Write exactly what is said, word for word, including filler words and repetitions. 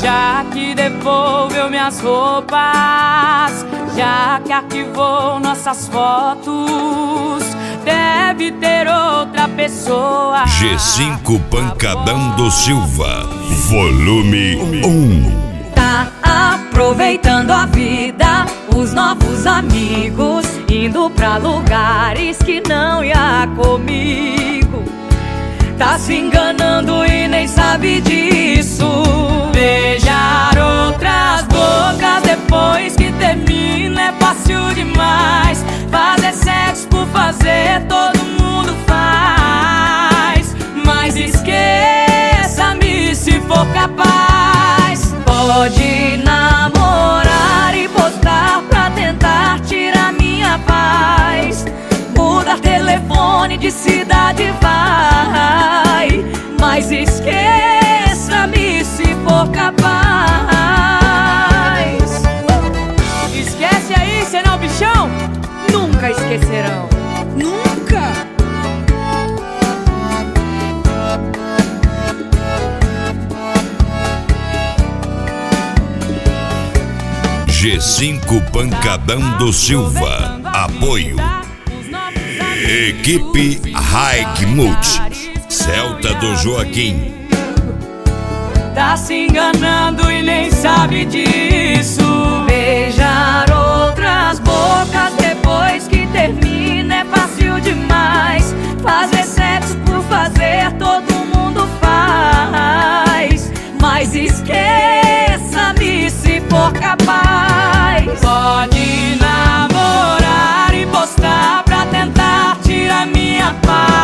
já que devolveu minhas roupas, já que arquivou nossas fotos, deve ter outra pessoa. G cinco Pancadão do Silva, volume um. Tá aproveitando a vida, os novos amigos, indo pra lugares que não ia comigo. Tá se enganando e nem sabe disso. Beijar outras bocas depois que termina é fácil demais. Fazer sexo por fazer todo mundo faz, mas esqueça-me se for capaz. Pode namorar e postar pra tentar tirar minha paz. Mudar telefone de cidade vai, mas esqueça-me se for capaz. Esquece aí, senão bichão nunca esquecerão. Nunca! G cinco Pancadão do Silva, apoio Equipe Raigmut, Celta do Joaquim. Tá se enganando e nem sabe disso. Beijar outras bocas depois que termina é fácil demais. Fazer sexo por fazer todo mundo faz, mas esqueça-me se for capaz. Pode namorar e postar pra tentar tirar minha paz.